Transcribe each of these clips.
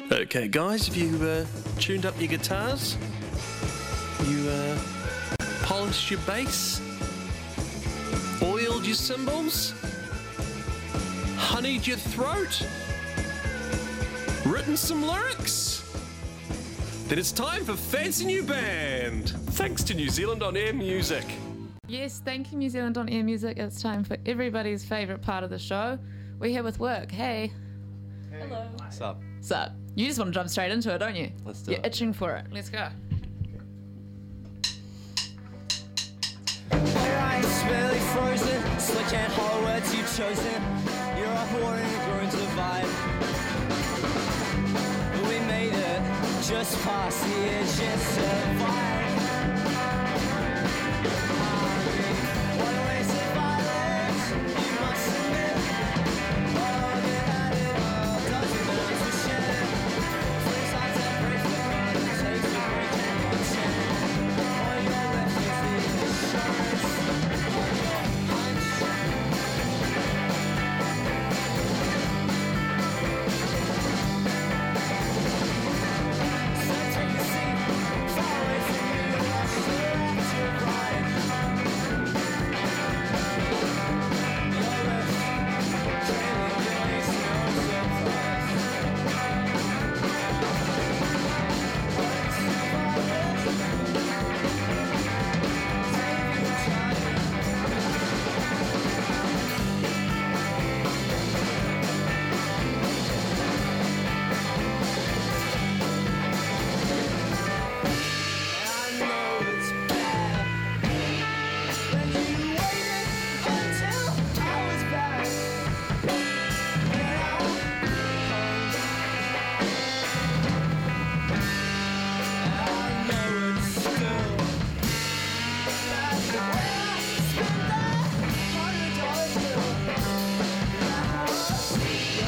Okay, guys, have you tuned up your guitars? You polished your bass? Oiled your cymbals? Honeyed your throat? Written some lyrics? Then it's time for Fancy New Band, thanks to New Zealand On Air Music. Yes, thank you, New Zealand On Air Music. It's time for everybody's favourite part of the show. We're here with work. Hey. Hello. What's up? Sup? You just want to jump straight into it, don't you? Let's do You're it. itching for it. Let's go. Alright, barely frozen, still can't hold words you've chosen. You're up warring the groans of vibe. We made it just past the edge and survived. What a waste of violence, you must admit. Oh, they had it all, doesn't matter to share. Three sides that break the heart, it takes a break and one chance. All you're left with is insurance. All your punch. So take a seat, far away from me, you're lost to the left, to the right. You're left, trailing your legs, no surprise. Take your time. I know it's bad when you waited until I was back. And I know it's still bad when I spent that $100 bill. That was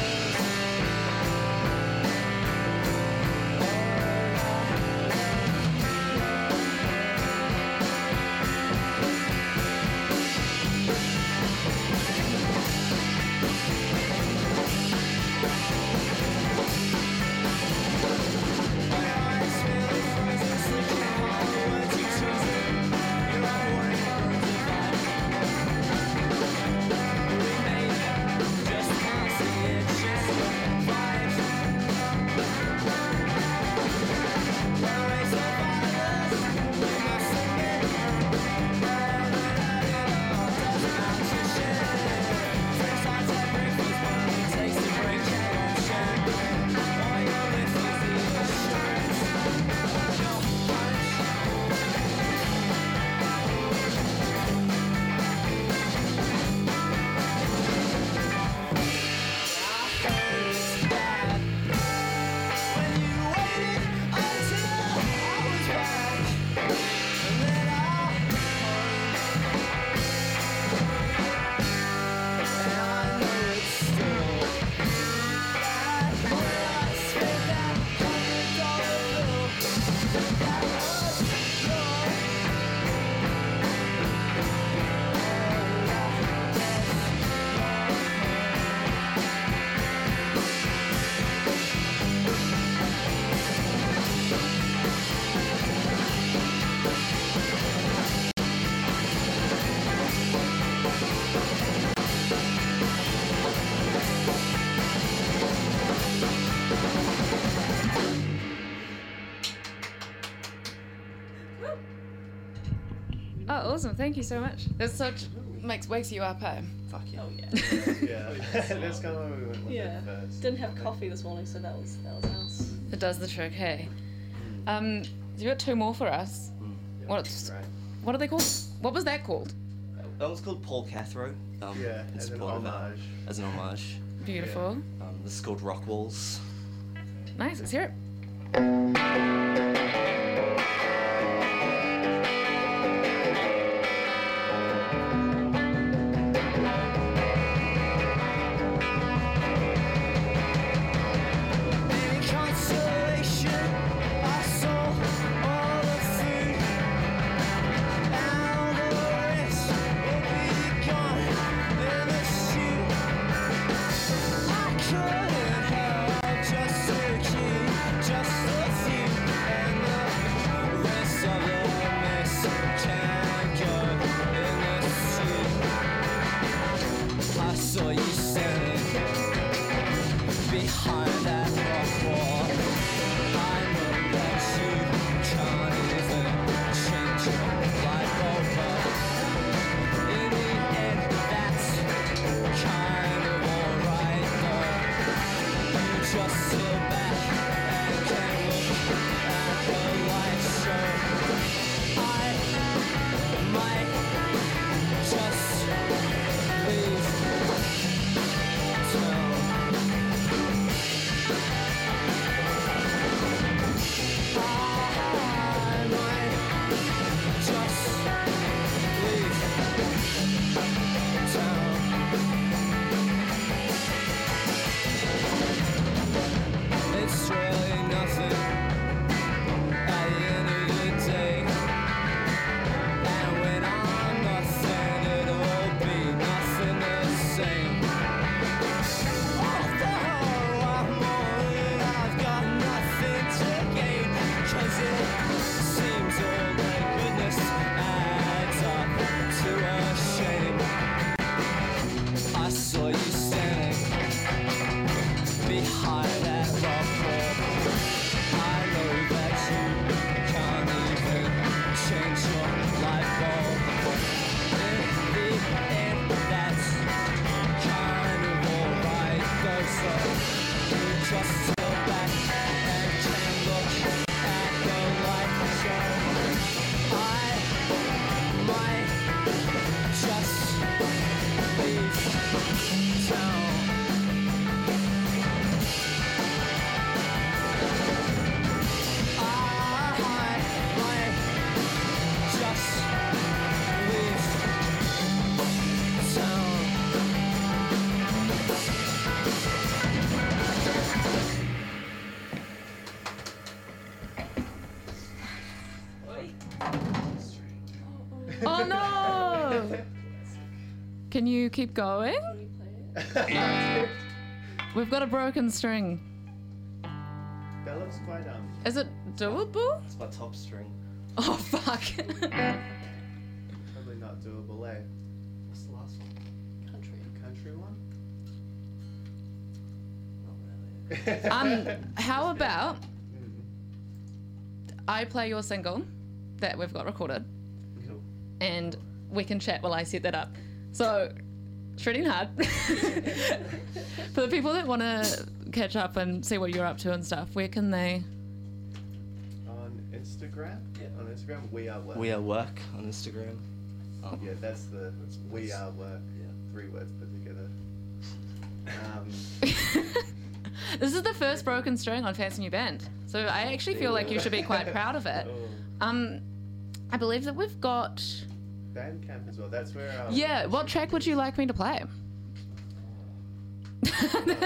Oh, awesome. Thank you so much. That's such... wakes you up, eh? Fuck yeah. Oh yeah. Yeah, that's kind of what we went with Yeah. first. Didn't have coffee this morning, so that was nice. It does the trick, hey? You got two more for us. What's, Right. what are they called? What was that called? That was called Paul Cathro. Yeah, in as an support of our- homage. As an homage. Beautiful. This is called Rock Walls. Nice, let's hear it. Any consolation, I sold all the food. Now the rest will be gone in the shoe. I couldn't help just to keep Can you keep going? Can you play it? We've got a broken string. That looks quite Is it doable? It's my top string. Oh, fuck. probably not doable, eh? What's the last one? Country. Country one? Not really. How about Mm. I play your single that we've got recorded Cool. and we can chat while I set that up. So, shredding hard. For the people that want to catch up and see what you're up to and stuff, where can they? On Instagram? Yeah. On Instagram, we are work. We are work on Instagram. Yeah, that's the we are work. Yeah. 3 words put together. This is the first broken string on Fancy New Band. So I actually feel like you should be quite proud of it. Oh, I believe that we've got... Bandcamp as well. That's where. Yeah, what track would you like me to play? The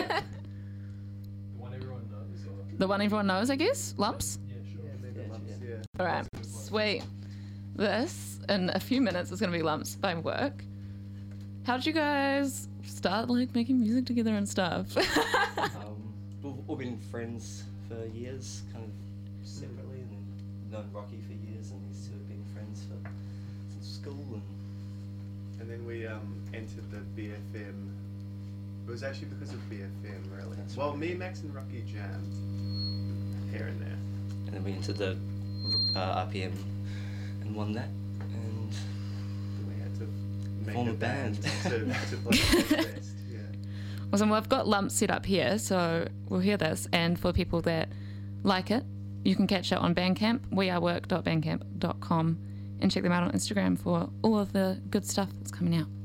one everyone knows, or The one everyone knows, I guess? Lumps? yeah, sure. Yeah, maybe Yeah, lumps. yeah. Yeah. Alright, sweet. This, in a few minutes, is going to be Lumps by Work. How did you guys start, like, making music together and stuff? We've all been friends for years, kind of separately, and then known Rocky for years, and these two have been friends since school. And then we entered the BFM. It was actually because of BFM, really. That's Well, me, Max, and Rocky jammed here and there. And then we entered the RPM and won that. And Then we had to make Form a a band band. to play the best. Yeah. Awesome. Well, I've got Lumps set up here, so we'll hear this. And for people that like it, you can catch it on Bandcamp, wearework.bandcamp.com, and check them out on Instagram for all of the good stuff that's coming out.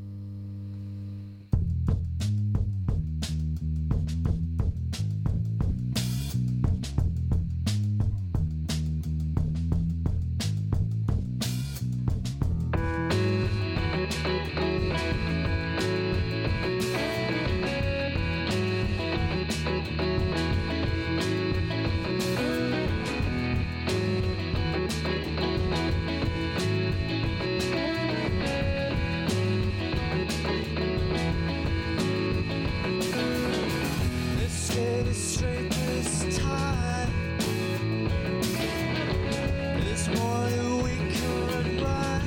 Let's get it straight this time. There's more than we could run.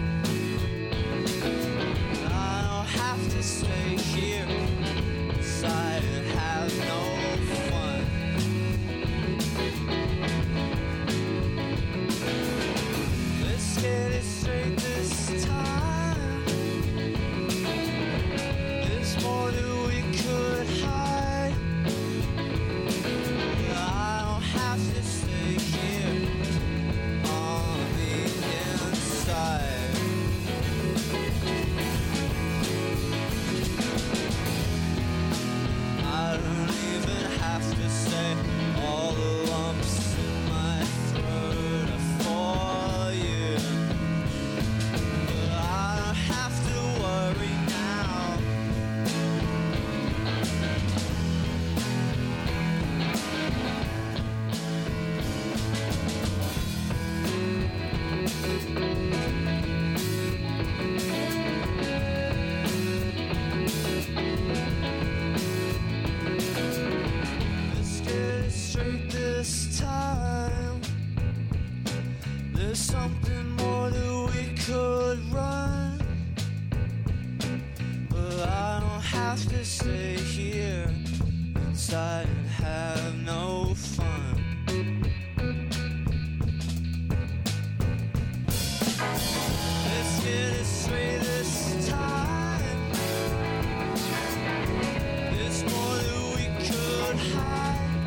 I don't have to stay here inside and have no fun. Let's get it straight this time. There's more than we could hide. I don't have to stay here on the inside. I don't even have to say all the lumps in my throat are for you. But I don't have to worry now. Let's get it straight this time. There's something more that we could run. But I don't have to stay here inside and have no fun. Let's get it straight this time. There's more that we could hide.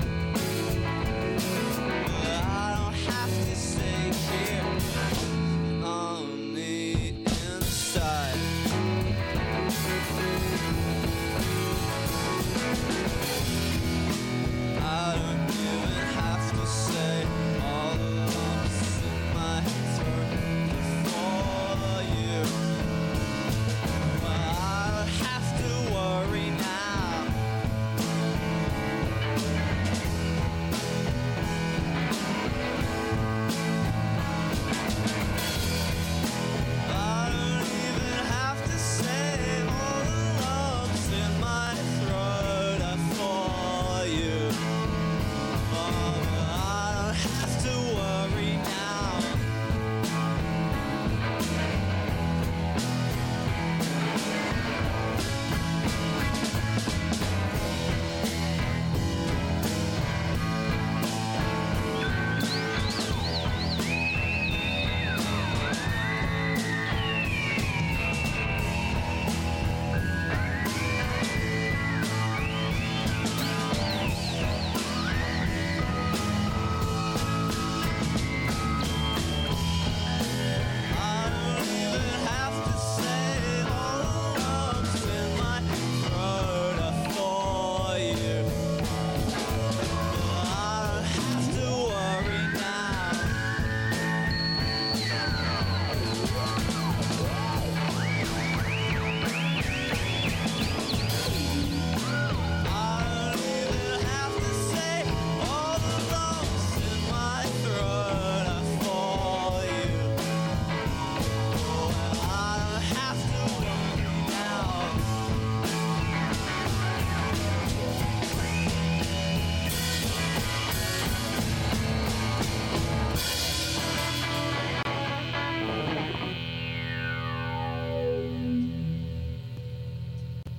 But I don't have to stay here on the inside. I don't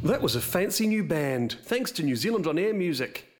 That was a fancy new band, thanks to New Zealand On Air Music.